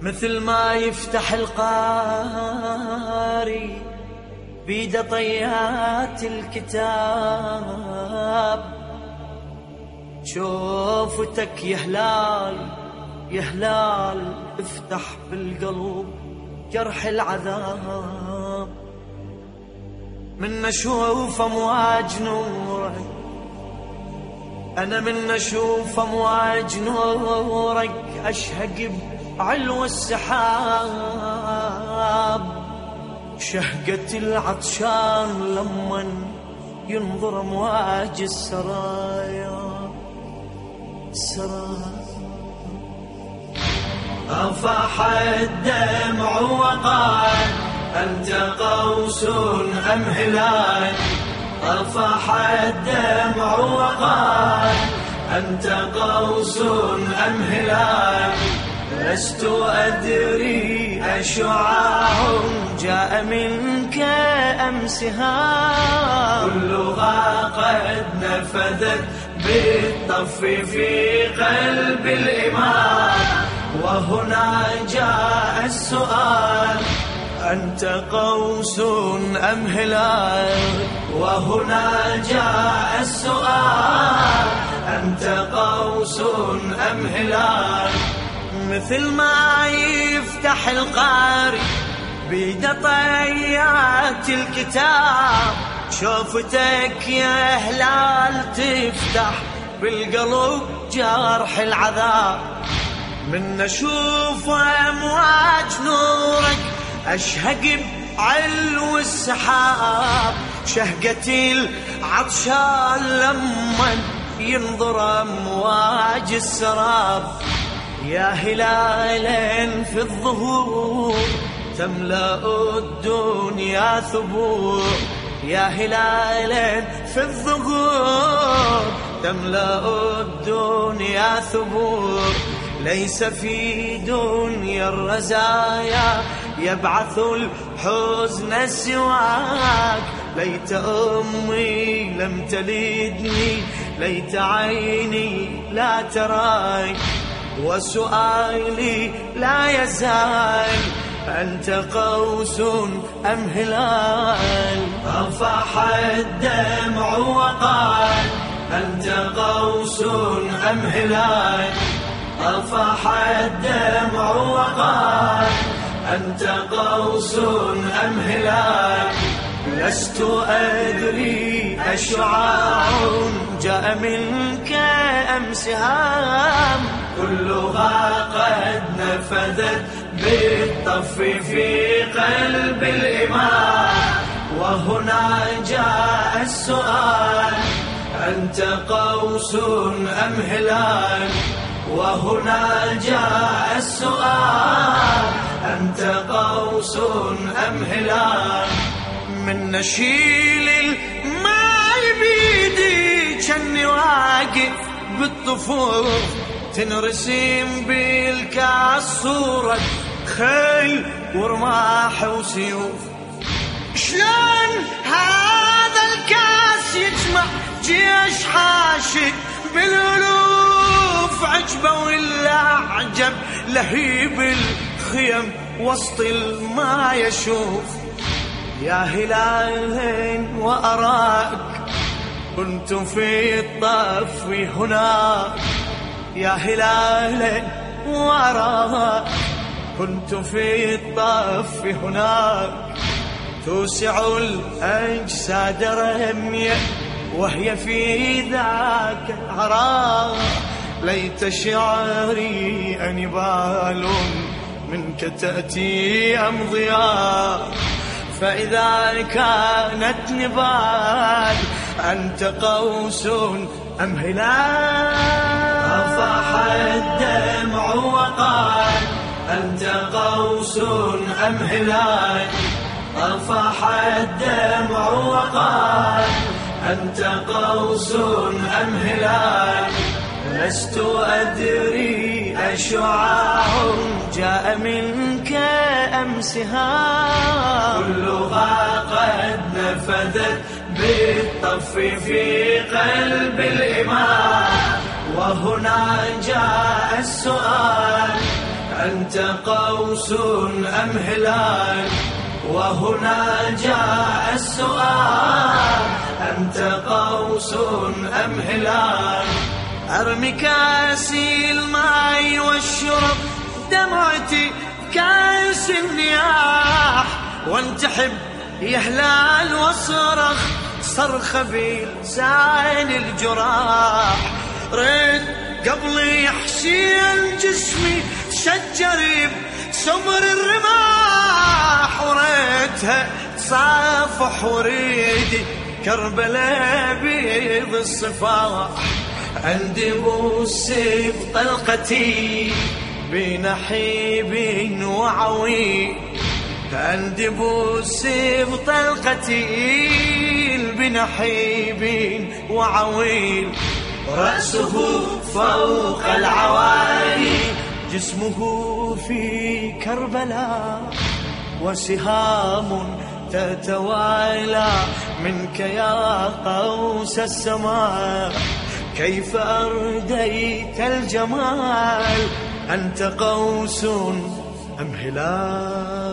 مثل ما يفتح القاري بيده طيات الكتاب، شوفتك يا هلال يا هلال افتح بالقلب جرح العذاب. من اشوف امواج نورك انا، من اشوف امواج نورك اشهق بعلو السحاب. شهقة العطشان لمن ينظر امواج السرايا أفاح الدمع وقال أنت قوس أم هلال. أفاح الدمع وقال أنت قوس أم هلال. لست أدري أشعاع جاء منك أم سهام. كلها قد نفذت بالطف في قلب الإمام. وهنا جاء السؤال أنت قوس أم هلال. وهنا جاء السؤال أنت قوس أم هلال. مثل ما يفتح القاري بيده طيات الكتاب، شوفتك يا هلال تفتح بالقلب جرح العذاب. من اشوف امواج نورك اشهق بعلو السحاب. شهقة العطشان لمن ينظر امواج السراب. يا هلالا في الظهور تملأ الدنيا ثبور. يا هلالا في الظهور تملأ الدنيا ثبور. ليس في دنيا الرزايا يبعث الحزن سواك. ليت أمي لم تلدني، ليت عيني لا تراك. وسؤالي لا يزال أنت قوس أم هلال. أفاح الدمع وقال أنت قوس أم هلال. أفاح الدمع وقال أنت قوس أم هلال. لست أدري أشعاع جاء منك أم سهام. كلها قد نفذت بالطف في قلب الإمام. وهنا جاء السؤال أنت قوس أم هلال. وهنا جاء السؤال أنت قوس أم هلال. من نشيل الماء بيدي كني واقف بالطفوف، تنرسم بالكاس صورة خيل ورماح وسيوف. شلون هذا الكاس يجمع جيش حاشد بالألوف؟ عجبه ولا عجب لهيب الخيم وسط الماء يشوف. يا هلال وأراك كنت في الطف هناك. يا هلال وأراك كنت في الطف هناك. توسع الأجساد رمية وهي في ذاك العراق. ليت شعري أنبال منك تأتي أمضياء. فإذا كانت نبال أنت قوس أم هلال. أفاح الدمع وقال أنت قوس أم هلال. أفاح الدمع وقال أنت قوس أم هلال. لست أدري أشعاع جاء منك أم سهام. كلها قد نفذت بالطف في قلب الإمام. وهنا جاء السؤال أنت قوس أم هلال؟ وهنا جاء السؤال، أنت قوس أم هلال؟ أرمي كاسي الماء والشرب، دمعتي كاس النياح، وانتحب يا هلال واصرخ صرخة بلسان الجراح. ريت قبل يحشي جسمي شجر بسمر الرماح، وريتها تصافح وريدي كربلاء بيض الصفاح. عندي بوس بطلقتي بنحيب وعويل، عندي بوس بطلقتي بنحيب وعويل، رأسه فوق العوالي، جسمه في كربلاء، وسهام تتوالى منك يا قوس السماء. كيف أرديت الجمال؟ أنت قوس أم هلال؟